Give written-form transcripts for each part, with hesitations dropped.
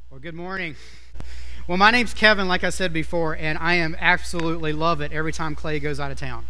Well, good morning. Well, my name's Kevin, like I said before, and I am absolutely love it every time Clay goes out of town.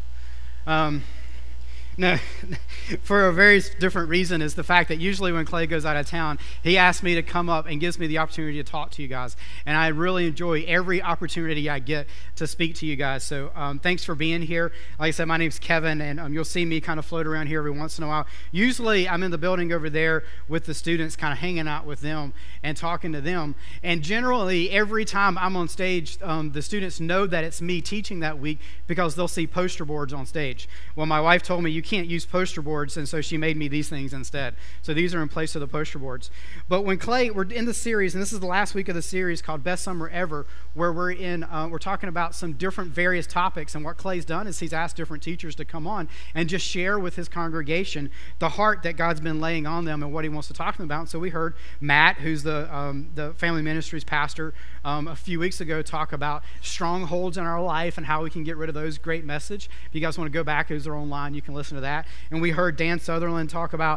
No, for a very different reason is the fact that usually when Clay goes out of town, he asks me to come up and gives me the opportunity to talk to you guys. And I really enjoy every opportunity I get to speak to you guys. So thanks for being here. Like I said, my name's Kevin, and you'll see me kind of float around here every once in a while. Usually I'm in the building over there with the students, kind of hanging out with them and talking to them. And generally, every time I'm on stage, the students know that it's me teaching that week because they'll see poster boards on stage. Well, my wife told me you can't use poster boards, and so she made me these things instead. So these are in place of the poster boards. But when Clay, we're in the series, and this is the last week of the series called Best Summer Ever, where we're talking about some different various topics. And what Clay's done is he's asked different teachers to come on and just share with his congregation the heart that God's been laying on them and what he wants to talk to them about. And so we heard Matt, who's the family ministries pastor, a few weeks ago talk about strongholds in our life and how we can get rid of those. Great message. If you guys want to go back, those are online, you can listen to that. And we heard Dan Sutherland talk about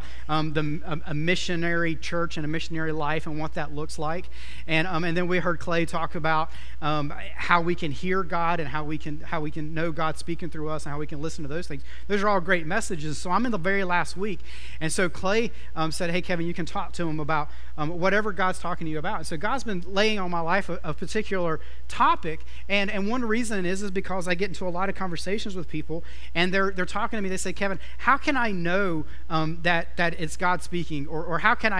a missionary church and a missionary life and what that looks like. And then we heard Clay talk about how we can hear God and how we can know God speaking through us and how we can listen to those things. Those are all great messages. So I'm in the very last week. And so Clay said, hey, Kevin, you can talk to him about whatever God's talking to you about. And so God's been laying on my life a particular topic. And one reason is because I get into a lot of conversations with people, and they're talking to me. They say, Kevin, how can I know that it's God speaking? Or how can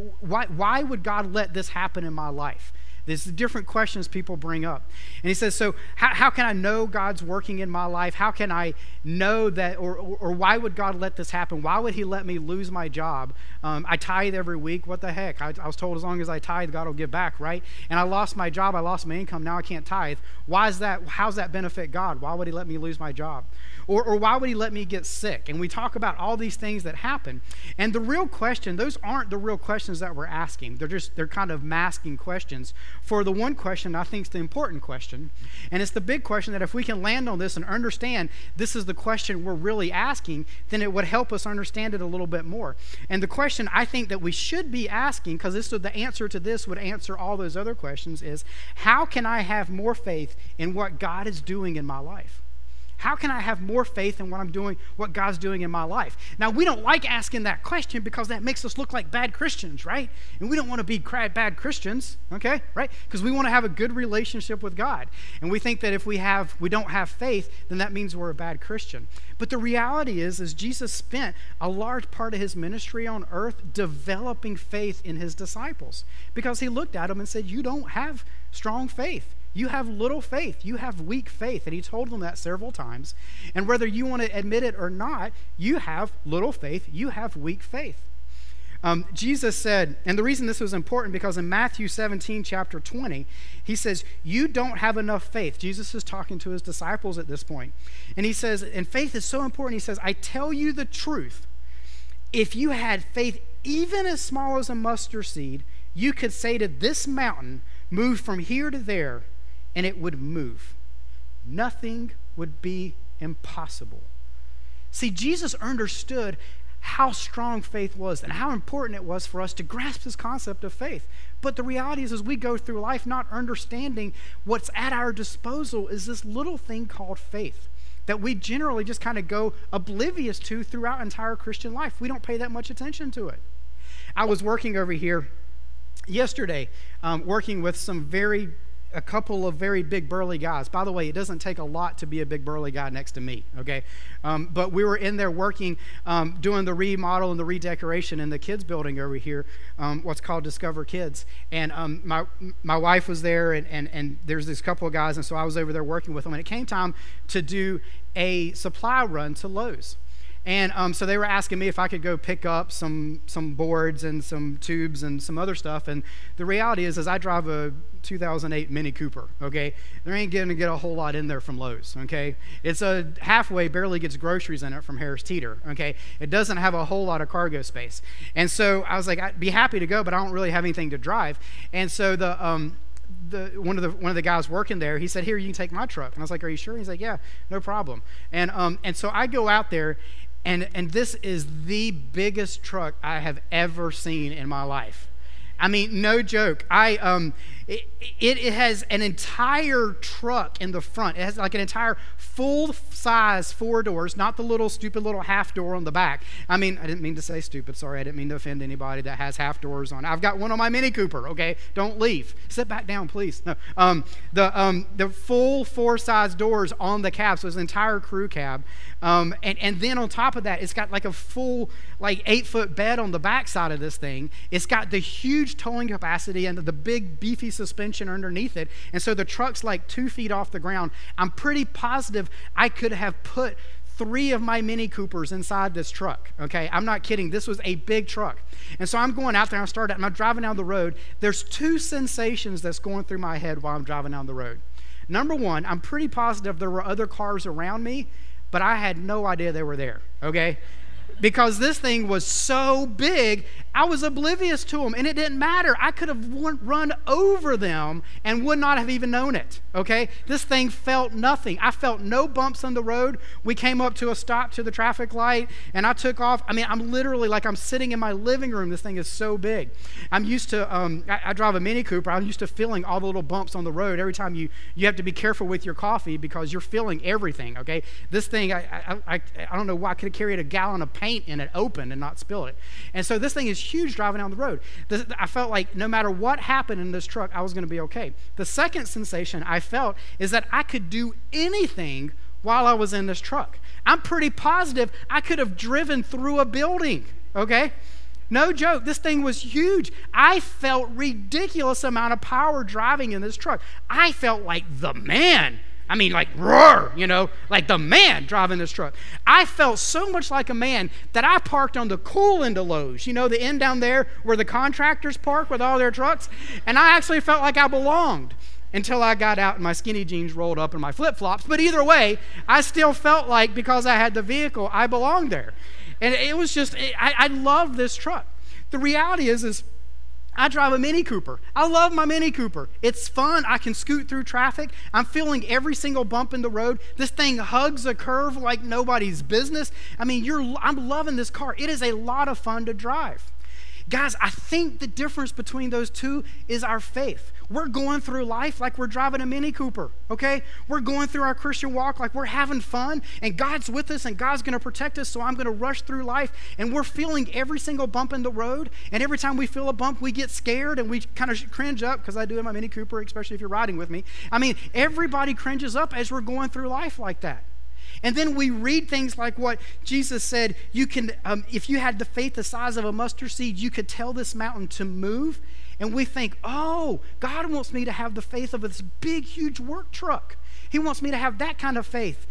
why would God let this happen in my life? There's different questions people bring up. And he says, so how can I know God's working in my life? How can I know that, or why would God let this happen? Why would he let me lose my job? I tithe every week. What the heck? I was told as long as I tithe, God will give back, right? And I lost my job. I lost my income. Now I can't tithe. Why is that? How's that benefit God? Why would he let me lose my job? Or why would he let me get sick? And we talk about all these things that happen. And the real question, those aren't the real questions that we're asking. They're kind of masking questions for the one question I think is the important question. And it's the big question that if we can land on this and understand this is the question we're really asking, then it would help us understand it a little bit more. And the question I think that we should be asking, because the answer to this would answer all those other questions, is how can I have more faith in what God is doing in my life? How can I have more faith in what God's doing in my life? Now, we don't like asking that question because that makes us look like bad Christians, right? And we don't want to be bad Christians, okay, right? Because we want to have a good relationship with God. And we think that if we don't have faith, then that means we're a bad Christian. But the reality is Jesus spent a large part of his ministry on earth developing faith in his disciples, because he looked at them and said, you don't have strong faith. You have little faith. You have weak faith. And he told them that several times. And whether you want to admit it or not, you have little faith. You have weak faith. Jesus said, and the reason this was important, because in Matthew 17, chapter 20, he says, you don't have enough faith. Jesus is talking to his disciples at this point. And he says, and faith is so important. He says, I tell you the truth. If you had faith even as small as a mustard seed, you could say to this mountain, move from here to there, and it would move. Nothing would be impossible. See, Jesus understood how strong faith was and how important it was for us to grasp this concept of faith. But the reality is, as we go through life not understanding what's at our disposal is this little thing called faith that we generally just kind of go oblivious to throughout entire Christian life. We don't pay that much attention to it. I was working over here yesterday, working with a couple of very big burly guys. By the way, it doesn't take a lot to be a big burly guy next to me, okay? But we were in there working, doing the remodel and the redecoration in the kids building over here, what's called Discover Kids. And my wife was there, and there's this couple of guys, and so I was over there working with them. And it came time to do a supply run to Lowe's. And so they were asking me if I could go pick up some boards and some tubes and some other stuff. And the reality is I drive a 2008 Mini Cooper, okay? There ain't going to get a whole lot in there from Lowe's, okay? It's a halfway, barely gets groceries in it from Harris Teeter, okay? It doesn't have a whole lot of cargo space. And so I was like, I'd be happy to go, but I don't really have anything to drive. And so one of the guys working there, he said, here, you can take my truck. And I was like, are you sure? He's like, yeah, no problem. And so I go out there, and this is the biggest truck I have ever seen in my life. I mean, no joke. It has an entire truck in the front. It has like an entire full-size 4 doors, not the little stupid little half door on the back. I mean, I didn't mean to say stupid. Sorry, I didn't mean to offend anybody that has half doors on. I've got one on my Mini Cooper, okay? Don't leave. Sit back down, please. No. The full 4-size doors on the cab, so it's an entire crew cab. And then on top of that, it's got like a full, like 8-foot bed on the back side of this thing. It's got the huge towing capacity and the big beefy suspension underneath it. And so the truck's like 2 feet off the ground. I'm pretty positive I could have put 3 of my Mini Coopers inside this truck, okay? I'm not kidding. This was a big truck. And so I'm going out there, and I'm driving down the road. There's 2 sensations that's going through my head while I'm driving down the road. Number one, I'm pretty positive there were other cars around me, but I had no idea they were there, okay? Because this thing was so big, I was oblivious to them, and it didn't matter. I could have run over them and would not have even known it, okay? This thing felt nothing. I felt no bumps on the road. We came up to a stop to the traffic light, and I took off. I mean, I'm literally like I'm sitting in my living room. This thing is so big. I'm used to, I drive a Mini Cooper. I'm used to feeling all the little bumps on the road. Every time you have to be careful with your coffee because you're feeling everything, okay? This thing, I don't know why I could have carried a gallon of paint in it open and not spill it. And so this thing is huge driving down the road. I felt like no matter what happened in this truck, I was going to be okay. The second sensation I felt is that I could do anything while I was in this truck. I'm pretty positive I could have driven through a building, okay? No joke. This thing was huge. I felt ridiculous amount of power driving in this truck. I felt like the man. I mean, like, roar, you know, like the man driving this truck. I felt so much like a man that I parked on the cool end of Lowe's, you know, the end down there where the contractors park with all their trucks. And I actually felt like I belonged until I got out and my skinny jeans rolled up and my flip-flops. But either way, I still felt like because I had the vehicle, I belonged there. And it was just, I love this truck. The reality is I drive a Mini Cooper. I love my Mini Cooper. It's fun. I can scoot through traffic. I'm feeling every single bump in the road. This thing hugs a curve like nobody's business. I mean, I'm loving this car. It is a lot of fun to drive. Guys, I think the difference between those two is our faith. We're going through life like we're driving a Mini Cooper, okay? We're going through our Christian walk like we're having fun, and God's with us, and God's going to protect us, so I'm going to rush through life, and we're feeling every single bump in the road, and every time we feel a bump, we get scared, and we kind of cringe up, because I do in my Mini Cooper, especially if you're riding with me. I mean, everybody cringes up as we're going through life like that. And then we read things like what Jesus said, you can, if you had the faith the size of a mustard seed, you could tell this mountain to move. And we think, oh, God wants me to have the faith of this big, huge work truck. He wants me to have that kind of faith.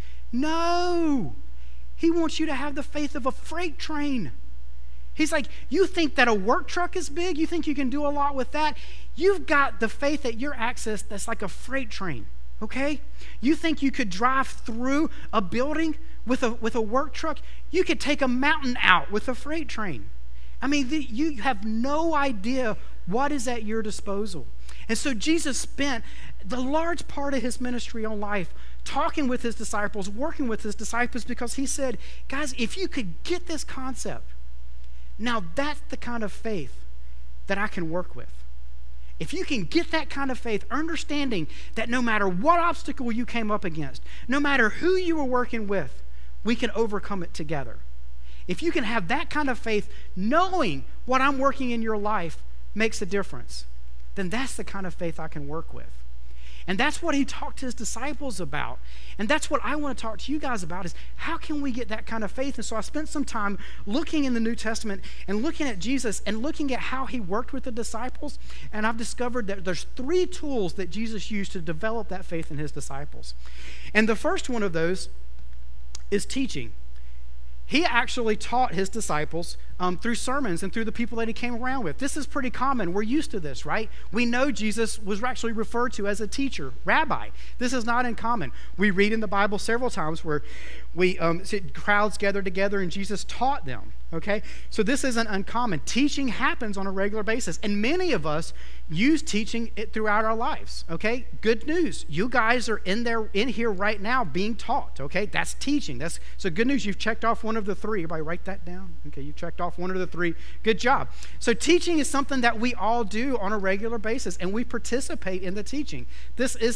No, He wants you to have the faith of a freight train. He's like, you think that a work truck is big? You think you can do a lot with that? You've got the faith at your access that's like a freight train. Okay? You think you could drive through a building with a work truck? You could take a mountain out with a freight train. I mean, you have no idea what is at your disposal. And so Jesus spent the large part of his ministry on life talking with his disciples, working with his disciples, because he said, guys, if you could get this concept, now that's the kind of faith that I can work with. If you can get that kind of faith, understanding that no matter what obstacle you came up against, no matter who you were working with, we can overcome it together. If you can have that kind of faith, knowing what I'm working in your life makes a difference, then that's the kind of faith I can work with. And that's what he talked to his disciples about. And that's what I want to talk to you guys about, is how can we get that kind of faith? And so I spent some time looking in the New Testament and looking at Jesus and looking at how he worked with the disciples. And I've discovered that there's 3 tools that Jesus used to develop that faith in his disciples. And the first one of those is teaching. He actually taught his disciples through sermons and through the people that he came around with. This is pretty common. We're used to this, right? We know Jesus was actually referred to as a teacher, rabbi. This is not uncommon. We read in the Bible several times where crowds gathered together and Jesus taught them, okay? So this isn't uncommon. Teaching happens on a regular basis, and many of us use teaching throughout our lives, okay? Good news. You guys are in here right now being taught, okay? That's teaching. So good news. You've checked off one of the 3. Everybody write that down. Okay, you've checked off off one of the three. Good job. So teaching is something that we all do on a regular basis, and we participate in the teaching. This is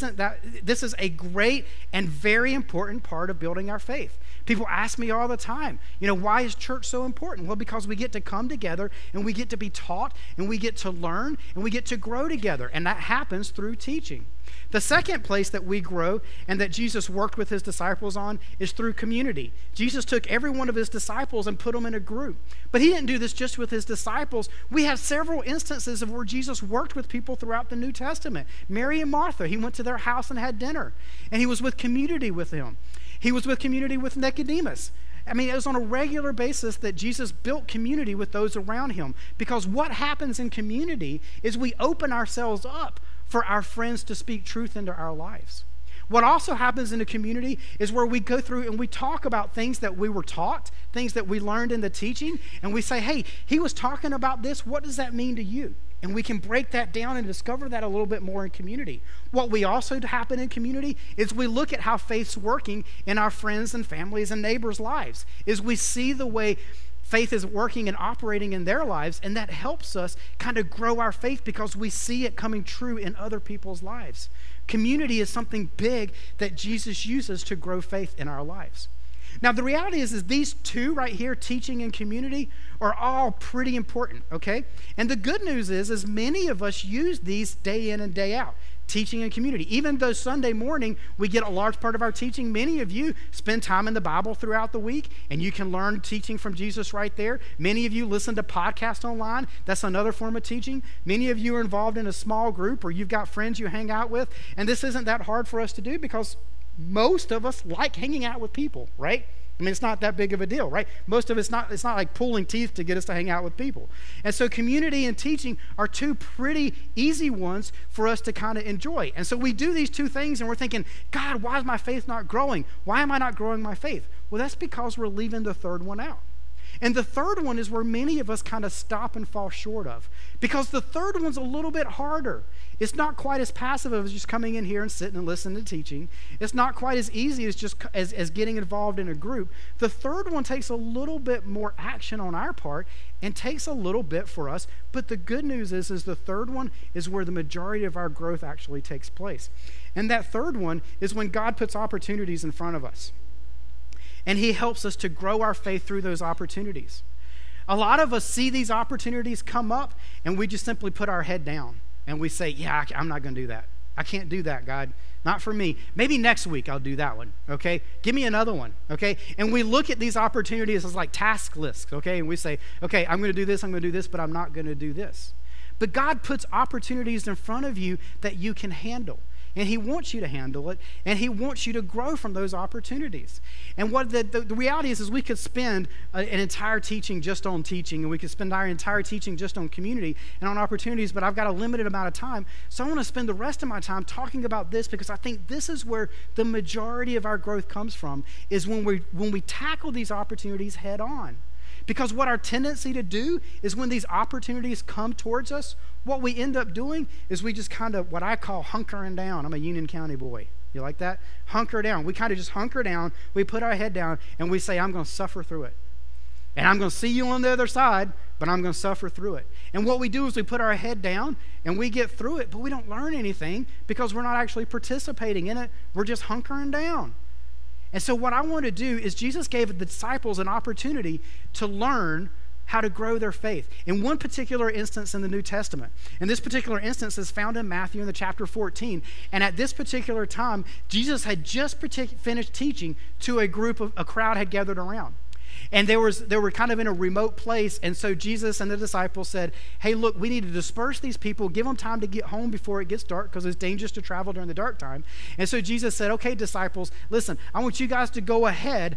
a great and very important part of building our faith. People ask me all the time, why is church so important? Well, because we get to come together and we get to be taught and we get to learn and we get to grow together. And that happens through teaching. The second place that we grow and that Jesus worked with his disciples on is through community. Jesus took every one of his disciples and put them in a group. But he didn't do this just with his disciples. We have several instances of where Jesus worked with people throughout the New Testament. Mary and Martha, he went to their house and had dinner. And he was with community with them. He was with community with Nicodemus. I mean, it was on a regular basis that Jesus built community with those around him. Because what happens in community is we open ourselves up for our friends to speak truth into our lives. What also happens in the community is where we go through and we talk about things that we were taught, things that we learned in the teaching, and we say, hey, he was talking about this. What does that mean to you? And we can break that down and discover that a little bit more in community. What we also happen in community is we look at how faith's working in our friends and families and neighbors' lives, is we see the way faith is working and operating in their lives, and that helps us kind of grow our faith because we see it coming true in other people's lives. Community is something big that Jesus uses to grow faith in our lives. Now, the reality is these two right here, teaching and community, are all pretty important, okay? And the good news is many of us use these day in and day out, teaching and community. Even though Sunday morning we get a large part of our teaching, many of you spend time in the Bible throughout the week, and you can learn teaching from Jesus right there. Many of you listen to podcasts online. That's another form of teaching. Many of you are involved in a small group, or you've got friends you hang out with, and this isn't that hard for us to do because most of us like hanging out with people, right? I mean, it's not that big of a deal, right? Most of it's not like pulling teeth to get us to hang out with people. And so community and teaching are two pretty easy ones for us to kind of enjoy. And so we do these two things and we're thinking, God, why is my faith not growing? Why am I not growing my faith? Well, that's because we're leaving the third one out. And the third one is where many of us kind of stop and fall short of, because the third one's a little bit harder. It's not quite as passive as just coming in here and sitting and listening to teaching. It's not quite as easy as just as getting involved in a group. The third one takes a little bit more action on our part and takes a little bit for us. But the good news is the third one is where the majority of our growth actually takes place. And that third one is when God puts opportunities in front of us. And he helps us to grow our faith through those opportunities. A lot of us see these opportunities come up and we just simply put our head down and we say, yeah, I'm not going to do that. I can't do that, God. Not for me. Maybe next week I'll do that one, okay? Give me another one, okay? And we look at these opportunities as like task lists, okay? And we say, okay, I'm going to do this, but I'm not going to do this. But God puts opportunities in front of you that you can handle. And he wants you to handle it, and he wants you to grow from those opportunities. And what the reality is we could spend an entire teaching just on teaching, and we could spend our entire teaching just on community and on opportunities, but I've got a limited amount of time. So I want to spend the rest of my time talking about this because I think this is where the majority of our growth comes from, is when we tackle these opportunities head on. Because what our tendency to do is when these opportunities come towards us, what we end up doing is we just kind of, what I call hunkering down. I'm a Union County boy. You like that? Hunker down. We kind of just hunker down. We put our head down and we say, I'm going to suffer through it. And I'm going to see you on the other side, but I'm going to suffer through it. And what we do is we put our head down and we get through it, but we don't learn anything because we're not actually participating in it. We're just hunkering down. And so what I want to do is Jesus gave the disciples an opportunity to learn how to grow their faith in one particular instance in the New Testament. And this particular instance is found in Matthew in the chapter 14. And at this particular time, Jesus had just finished teaching to a crowd had gathered around. And they were kind of in a remote place, and so Jesus and the disciples said, hey, look, we need to disperse these people, give them time to get home before it gets dark, because it's dangerous to travel during the dark time. And so Jesus said, okay, disciples, listen, I want you guys to go ahead.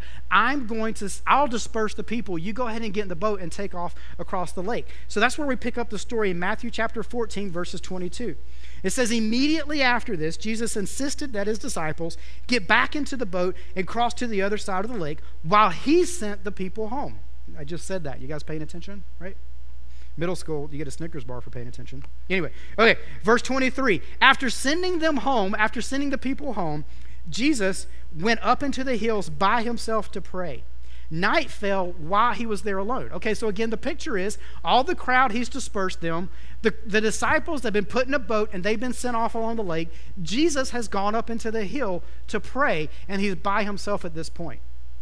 I'll disperse the people. You go ahead and get in the boat and take off across the lake. So that's where we pick up the story in Matthew chapter 14, verses 22. It says, immediately after this, Jesus insisted that his disciples get back into the boat and cross to the other side of the lake while he sent the people home. I just said that. You guys paying attention, right? Middle school, you get a Snickers bar for paying attention. Anyway, okay, verse 23. After sending the people home, Jesus went up into the hills by himself to pray. Night fell while he was there alone. Okay, so again, the picture is all the crowd, he's dispersed them. The disciples have been put in a boat and they've been sent off along the lake. Jesus has gone up into the hill to pray, and he's by himself at this point.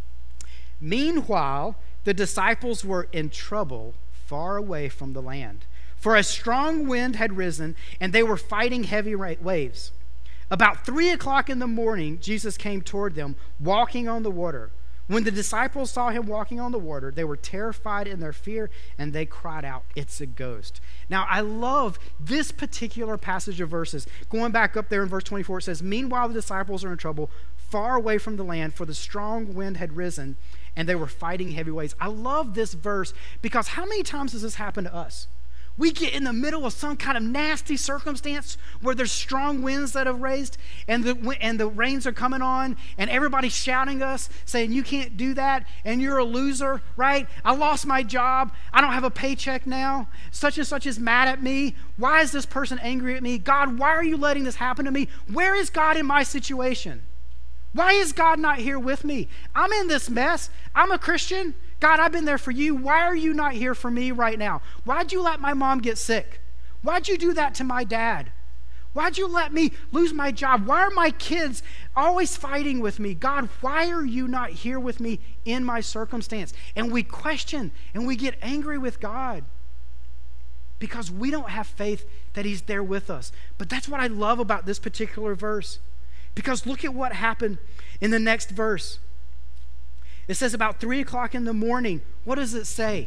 Meanwhile, the disciples were in trouble far away from the land, for a strong wind had risen, and they were fighting heavy waves. About 3 o'clock in the morning, Jesus came toward them, walking on the water. When the disciples saw him walking on the water, they were terrified in their fear, and they cried out, "It's a ghost." Now, I love this particular passage of verses. Going back up there in verse 24, it says, "Meanwhile, the disciples are in trouble, far away from the land, for the strong wind had risen, and they were fighting heavy waves." I love this verse because how many times does this happen to us? We get in the middle of some kind of nasty circumstance where there's strong winds that have raised, and the rains are coming on, and everybody's shouting us, saying, "You can't do that, and you're a loser," right? "I lost my job. I don't have a paycheck now. Such and such is mad at me. Why is this person angry at me? God, why are you letting this happen to me? Where is God in my situation? Why is God not here with me? I'm in this mess. I'm a Christian. God, I've been there for you. Why are you not here for me right now? Why'd you let my mom get sick? Why'd you do that to my dad? Why'd you let me lose my job? Why are my kids always fighting with me? God, why are you not here with me in my circumstance?" And we question and we get angry with God because we don't have faith that he's there with us. But that's what I love about this particular verse, because look at what happened in the next verse. It says about 3 o'clock in the morning. What does it say?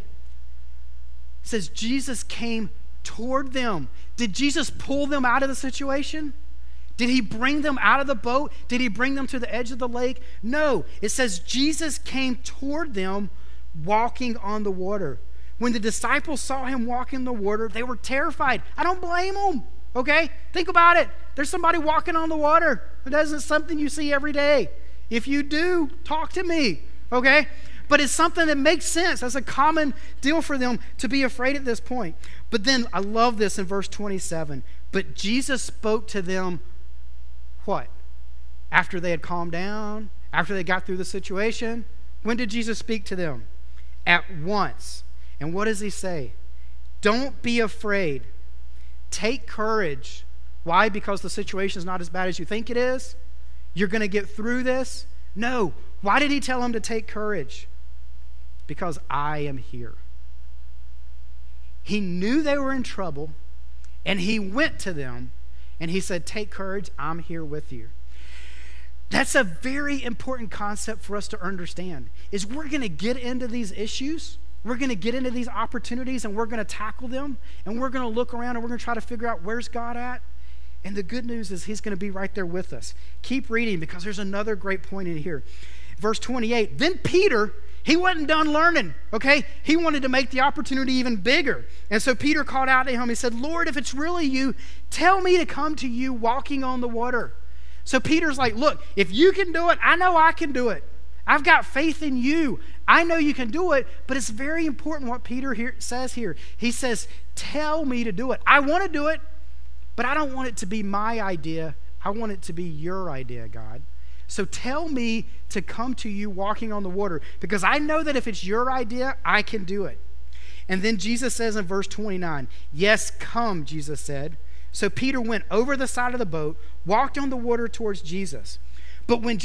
It says Jesus came toward them. Did Jesus pull them out of the situation? Did he bring them out of the boat? Did he bring them to the edge of the lake? No. It says Jesus came toward them walking on the water. When the disciples saw him walking the water, they were terrified. I don't blame them. Okay? Think about it. There's somebody walking on the water. It isn't something you see every day. If you do, talk to me. Okay? But it's something that makes sense as a common deal for them to be afraid at this point. But then I love this in verse 27. But Jesus spoke to them what? After they had calmed down? After they got through the situation? When did Jesus speak to them? At once. And what does he say? Don't be afraid. Take courage. Why? Because the situation is not as bad as you think it is? You're going to get through this? No. Why did he tell them to take courage? Because I am here. He knew they were in trouble, and he went to them, and he said, "Take courage, I'm here with you." That's a very important concept for us to understand, is we're going to get into these issues, we're going to get into these opportunities, and we're going to tackle them, and we're going to look around, and we're going to try to figure out where's God at. And the good news is he's going to be right there with us. Keep reading, because there's another great point in here. Verse 28, then Peter, he wasn't done learning, okay? He wanted to make the opportunity even bigger. And so Peter called out to him. He said, "Lord, if it's really you, tell me to come to you walking on the water." So Peter's like, "Look, if you can do it, I know I can do it. I've got faith in you. I know you can do it." But it's very important what Peter says here. He says, "Tell me to do it. I want to do it, but I don't want it to be my idea. I want it to be your idea, God. So tell me to come to you walking on the water, because I know that if it's your idea, I can do it." And then Jesus says in verse 29, "Yes, come," Jesus said. So Peter went over the side of the boat, walked on the water towards Jesus. But when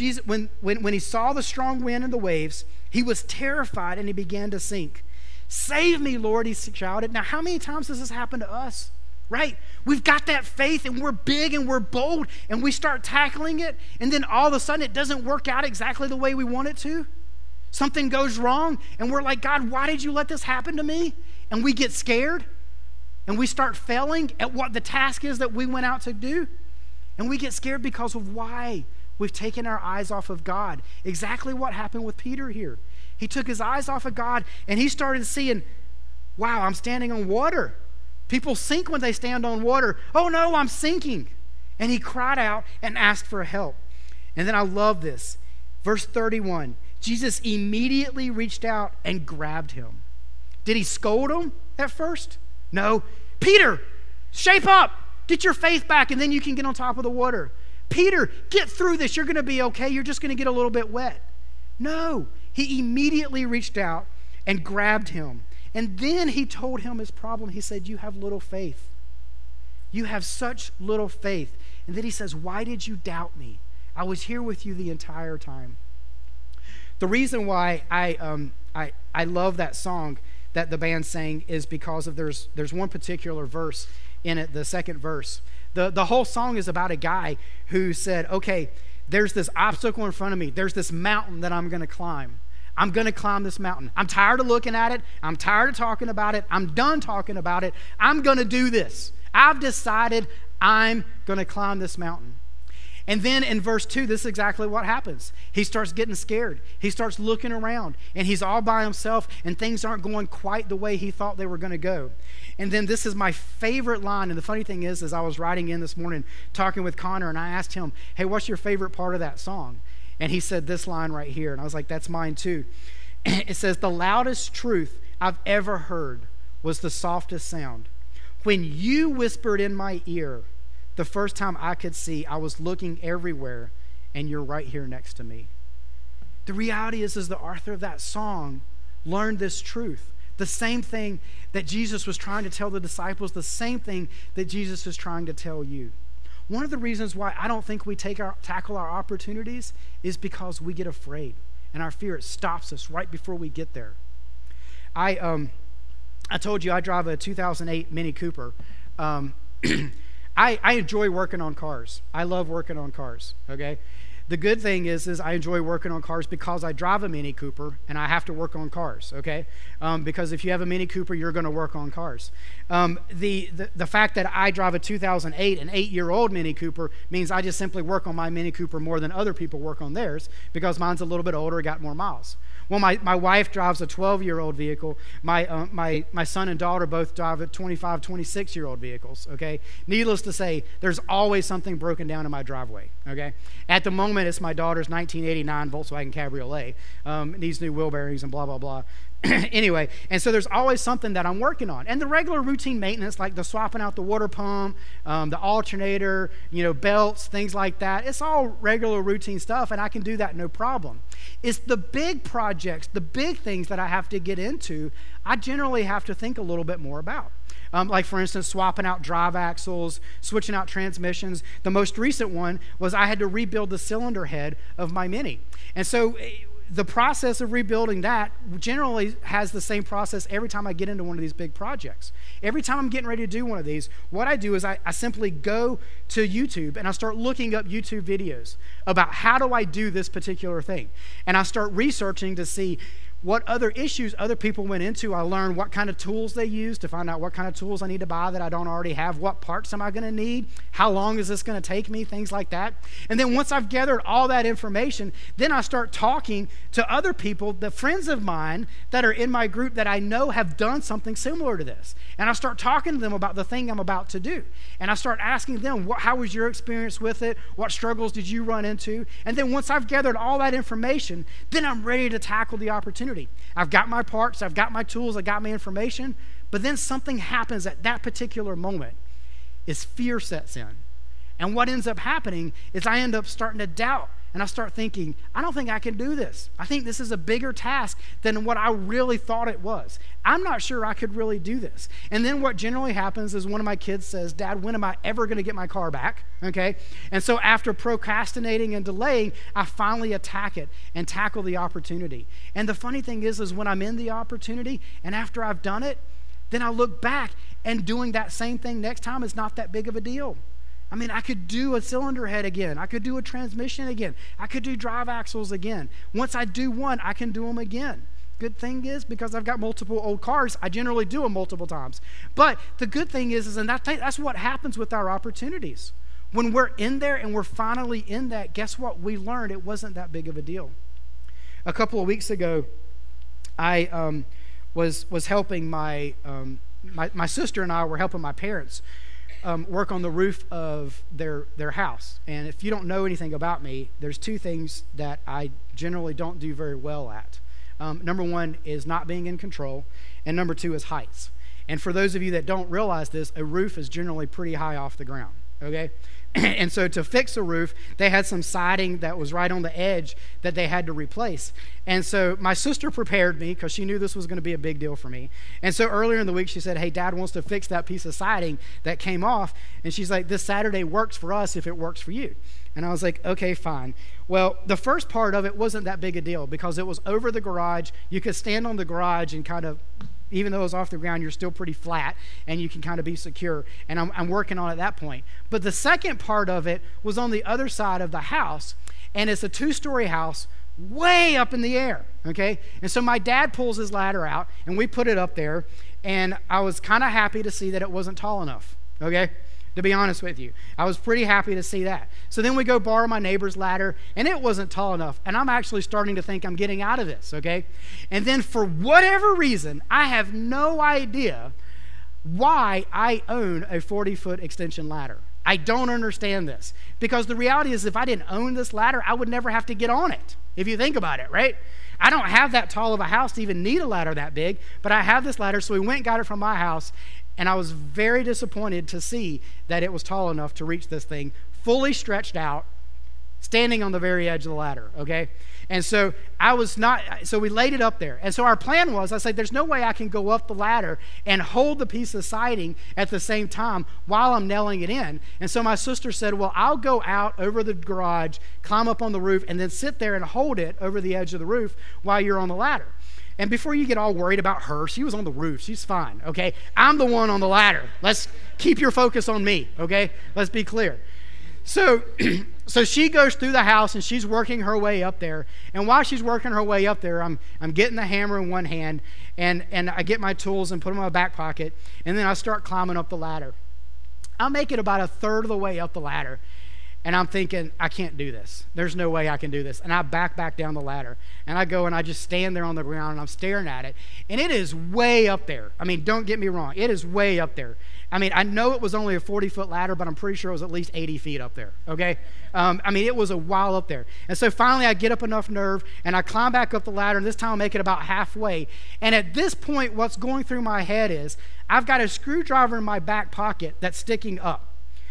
he saw the strong wind and the waves, he was terrified and he began to sink. "Save me, Lord," he shouted. Now, how many times does this happen to us? Right? We've got that faith and we're big and we're bold and we start tackling it, and then all of a sudden it doesn't work out exactly the way we want it to. Something goes wrong and we're like, "God, why did you let this happen to me?" And we get scared and we start failing at what the task is that we went out to do. And we get scared because of why we've taken our eyes off of God. Exactly what happened with Peter here. He took his eyes off of God and he started seeing, wow, I'm standing on water. People sink when they stand on water. Oh no, I'm sinking. And he cried out and asked for help. And then I love this. Verse 31, Jesus immediately reached out and grabbed him. Did he scold him at first? No. "Peter, shape up. Get your faith back, and then you can get on top of the water. Peter, get through this. You're going to be okay. You're just going to get a little bit wet." No. he immediately reached out and grabbed him. And then he told him his problem. He said, "You have little faith. You have such little faith." And then he says, "Why did you doubt me? I was here with you the entire time." The reason why I love that song that the band sang is because of there's one particular verse in it, the second verse. The whole song is about a guy who said, okay, there's this obstacle in front of me. There's this mountain that I'm going to climb. I'm going to climb this mountain. I'm tired of looking at it. I'm tired of talking about it. I'm done talking about it. I'm going to do this. I've decided I'm going to climb this mountain. And then in verse 2, this is exactly what happens. He starts getting scared. He starts looking around, and he's all by himself, and things aren't going quite the way he thought they were going to go. And then this is my favorite line, and the funny thing is I was writing in this morning, talking with Connor, and I asked him, "Hey, what's your favorite part of that song?" And he said this line right here, and I was like, "That's mine too." It says, "The loudest truth I've ever heard was the softest sound. When you whispered in my ear, the first time I could see, I was looking everywhere, and you're right here next to me." The reality is the author of that song learned this truth. The same thing that Jesus was trying to tell the disciples, the same thing that Jesus is trying to tell you. One of the reasons why I don't think we tackle our opportunities is because we get afraid, and our fear, it stops us right before we get there. I told you I drive a 2008 Mini Cooper. I enjoy working on cars. I love working on cars, okay? The good thing is I enjoy working on cars because I drive a Mini Cooper and I have to work on cars, okay? Because if you have a Mini Cooper, you're going to work on cars. The fact that I drive a 2008, an 8-year-old Mini Cooper, means I just simply work on my Mini Cooper more than other people work on theirs because mine's a little bit older, got more miles. Well, my wife drives a 12-year-old vehicle. My son and daughter both drive 25, 26-year-old vehicles, okay? Needless to say, there's always something broken down in my driveway, okay? At the moment, it's my daughter's 1989 Volkswagen Cabriolet. Needs new wheel bearings and blah, blah, blah. Anyway, and so there's always something that I'm working on. And the regular routine maintenance, like the swapping out the water pump, the alternator, belts, things like that, it's all regular routine stuff, and I can do that no problem. It's the big projects, the big things that I have to get into, I generally have to think a little bit more about. Like, for instance, swapping out drive axles, switching out transmissions. The most recent one was I had to rebuild the cylinder head of my Mini. And so the process of rebuilding that generally has the same process every time I get into one of these big projects. Every time I'm getting ready to do one of these, what I do is I simply go to YouTube and I start looking up YouTube videos about how do I do this particular thing. And I start researching to see what other issues other people went into. I learn what kind of tools they use to find out what kind of tools I need to buy that I don't already have. What parts am I going to need? How long is this going to take me? Things like that. And then once I've gathered all that information, then I start talking to other people, the friends of mine that are in my group that I know have done something similar to this. And I start talking to them about the thing I'm about to do. And I start asking them, how was your experience with it? What struggles did you run into? And then once I've gathered all that information, then I'm ready to tackle the opportunity. I've got my parts, I've got my tools, I've got my information, but then something happens at that particular moment is fear sets in. And what ends up happening is I end up starting to doubt, and I start thinking, I don't think I can do this. I think this is a bigger task than what I really thought it was. I'm not sure I could really do this. And then what generally happens is one of my kids says, "Dad, when am I ever going to get my car back?" Okay? And so after procrastinating and delaying, I finally attack it and tackle the opportunity. And the funny thing is when I'm in the opportunity and after I've done it, then I look back and doing that same thing next time is not that big of a deal. I mean, I could do a cylinder head again. I could do a transmission again. I could do drive axles again. Once I do one, I can do them again. Good thing is, because I've got multiple old cars, I generally do them multiple times. But the good thing is and that's what happens with our opportunities. When we're in there and we're finally in that, guess what? We learned it wasn't that big of a deal. A couple of weeks ago, I was helping my sister and I were helping my parents work on the roof of their house. And if you don't know anything about me, there's two things that I generally don't do very well at. Number one is not being in control, and number two is heights. And for those of you that don't realize this, a roof is generally pretty high off the ground, okay? And so to fix the roof, they had some siding that was right on the edge that they had to replace. And so my sister prepared me because she knew this was going to be a big deal for me. And so earlier in the week, she said, hey, Dad wants to fix that piece of siding that came off. And she's like, this Saturday works for us if it works for you. And I was like, okay, fine. Well, the first part of it wasn't that big a deal because it was over the garage. You could stand on the garage and kind of, even though it was off the ground, you're still pretty flat and you can kind of be secure. And I'm working on it at that point. But the second part of it was on the other side of the house. And it's a 2-story house way up in the air, okay? And so my dad pulls his ladder out and we put it up there. And I was kind of happy to see that it wasn't tall enough, okay? To be honest with you, I was pretty happy to see that. So then we go borrow my neighbor's ladder, and it wasn't tall enough. And I'm actually starting to think I'm getting out of this, okay? And then for whatever reason, I have no idea why I own a 40-foot extension ladder. I don't understand this. Because the reality is if I didn't own this ladder, I would never have to get on it, if you think about it, right? I don't have that tall of a house to even need a ladder that big, but I have this ladder, so we went and got it from my house. And I was very disappointed to see that it was tall enough to reach this thing, fully stretched out, standing on the very edge of the ladder, okay? And so so we laid it up there. And so our plan was, I said, there's no way I can go up the ladder and hold the piece of siding at the same time while I'm nailing it in. And so my sister said, well, I'll go out over the garage, climb up on the roof, and then sit there and hold it over the edge of the roof while you're on the ladder. And before you get all worried about her, she was on the roof. She's fine, okay? I'm the one on the ladder. Let's keep your focus on me, okay? Let's be clear. So she goes through the house, and she's working her way up there. And while she's working her way up there, I'm getting the hammer in one hand, and I get my tools and put them in my back pocket, and then I start climbing up the ladder. I make it about a third of the way up the ladder. And I'm thinking, I can't do this. There's no way I can do this. And I back down the ladder. And I go and I just stand there on the ground and I'm staring at it. And it is way up there. I mean, don't get me wrong. It is way up there. I mean, I know it was only a 40-foot ladder, but I'm pretty sure it was at least 80 feet up there, okay? I mean, it was a while up there. And so finally I get up enough nerve and I climb back up the ladder, and this time I make it about halfway. And at this point, what's going through my head is I've got a screwdriver in my back pocket that's sticking up.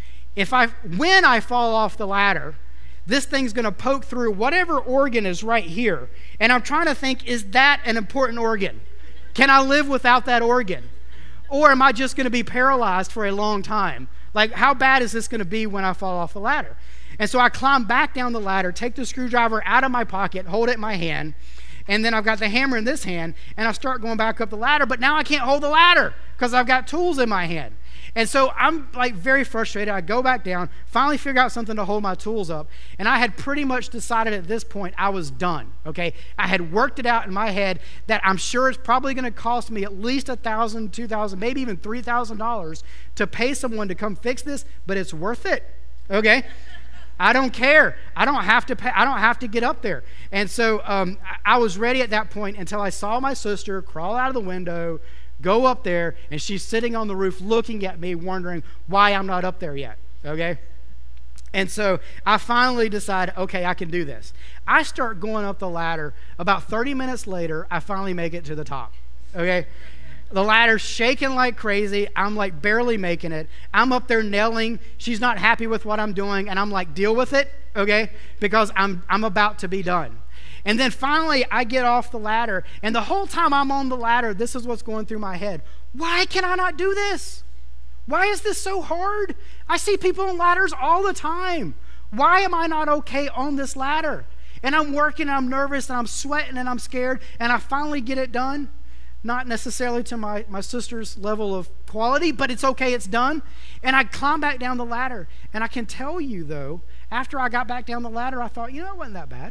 When I fall off the ladder, this thing's going to poke through whatever organ is right here. And I'm trying to think, is that an important organ? Can I live without that organ? Or am I just going to be paralyzed for a long time? Like, how bad is this going to be when I fall off the ladder? And so I climb back down the ladder, take the screwdriver out of my pocket, hold it in my hand, and then I've got the hammer in this hand, and I start going back up the ladder, but now I can't hold the ladder because I've got tools in my hand. And so I'm like very frustrated. I go back down, finally figure out something to hold my tools up. And I had pretty much decided at this point I was done, okay? I had worked it out in my head that I'm sure it's probably going to cost me at least $1,000, $2,000, maybe even $3,000 to pay someone to come fix this, but it's worth it, okay? I don't care. I don't have to pay. I don't have to get up there. And so I was ready at that point until I saw my sister crawl out of the window, go up there, and she's sitting on the roof looking at me, wondering why I'm not up there yet, okay? And so I finally decide, okay, I can do this. I start going up the ladder. About 30 minutes later, I finally make it to the top, okay? The ladder's shaking like crazy. I'm like barely making it. I'm up there nailing. She's not happy with what I'm doing, and I'm like, deal with it, okay? Because I'm about to be done. And then finally, I get off the ladder, and the whole time I'm on the ladder, this is what's going through my head. Why can I not do this? Why is this so hard? I see people on ladders all the time. Why am I not okay on this ladder? And I'm working, and I'm nervous, and I'm sweating, and I'm scared, and I finally get it done. Not necessarily to my sister's level of quality, but it's okay, it's done. And I climb back down the ladder, and I can tell you, though, after I got back down the ladder, I thought, it wasn't that bad.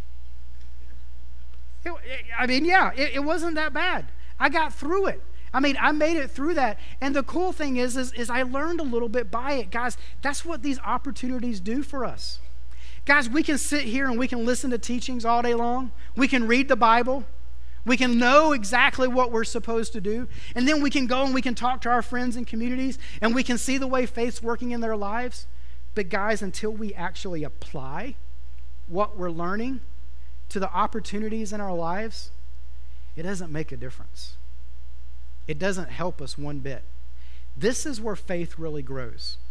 It wasn't that bad. I got through it. I made it through that. And the cool thing is I learned a little bit by it. Guys, that's what these opportunities do for us. Guys, we can sit here and we can listen to teachings all day long. We can read the Bible. We can know exactly what we're supposed to do. And then we can go and we can talk to our friends and communities, and we can see the way faith's working in their lives. But guys, until we actually apply what we're learning to the opportunities in our lives, it doesn't make a difference. It doesn't help us one bit. This is where faith really grows.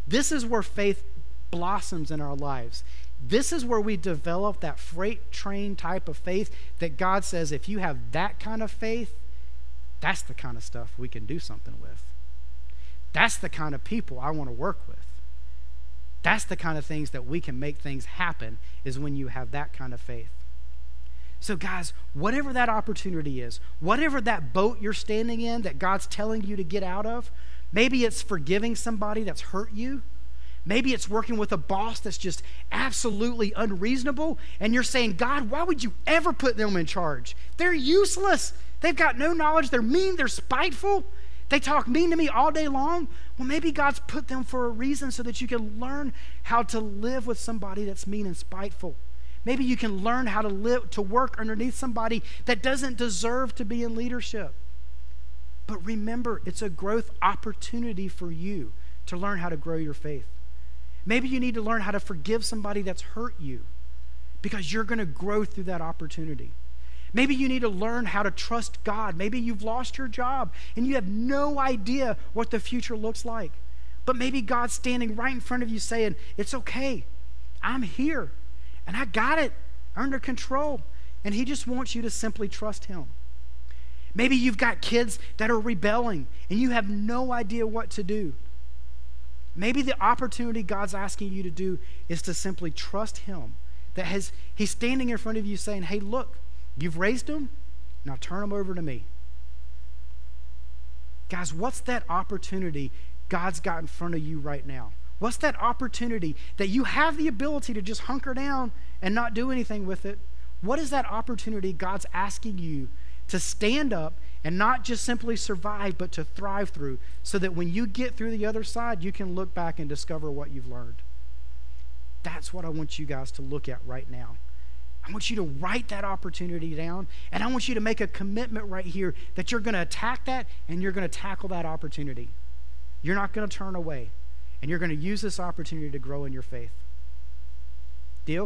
This is where faith blossoms in our lives. This is where we develop that freight train type of faith that God says, if you have that kind of faith, that's the kind of stuff we can do something with. That's the kind of people I want to work with. That's the kind of things that we can make things happen, is when you have that kind of faith. So guys, whatever that opportunity is, whatever that boat you're standing in that God's telling you to get out of, maybe it's forgiving somebody that's hurt you. Maybe it's working with a boss that's just absolutely unreasonable, and you're saying, God, why would you ever put them in charge? They're useless. They've got no knowledge. They're mean. They're spiteful. They talk mean to me all day long. Well, maybe God's put them for a reason so that you can learn how to live with somebody that's mean and spiteful. Maybe you can learn how to work underneath somebody that doesn't deserve to be in leadership. But remember, it's a growth opportunity for you to learn how to grow your faith. Maybe you need to learn how to forgive somebody that's hurt you, because you're going to grow through that opportunity. Maybe you need to learn how to trust God. Maybe you've lost your job and you have no idea what the future looks like. But maybe God's standing right in front of you saying, it's okay. I'm here and I got it under control. And he just wants you to simply trust him. Maybe you've got kids that are rebelling and you have no idea what to do. Maybe the opportunity God's asking you to do is to simply trust him. He's standing in front of you saying, hey, look, you've raised them, now turn them over to me. Guys, what's that opportunity God's got in front of you right now? What's that opportunity that you have the ability to just hunker down and not do anything with it? What is that opportunity God's asking you to stand up and not just simply survive, but to thrive through, so that when you get through the other side, you can look back and discover what you've learned? That's what I want you guys to look at right now. I want you to write that opportunity down, and I want you to make a commitment right here that you're going to attack that and you're going to tackle that opportunity. You're not going to turn away, and you're going to use this opportunity to grow in your faith. Deal?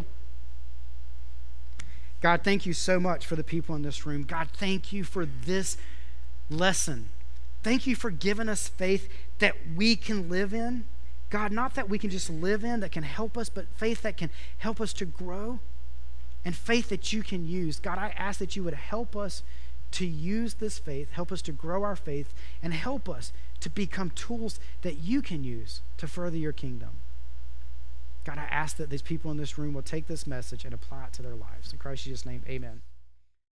God, thank you so much for the people in this room. God, thank you for this lesson. Thank you for giving us faith that we can live in. God, not that we can just live in, that can help us, but faith that can help us to grow, and faith that you can use. God, I ask that you would help us to use this faith, help us to grow our faith, and help us to become tools that you can use to further your kingdom. God, I ask that these people in this room will take this message and apply it to their lives. In Christ Jesus' name, amen.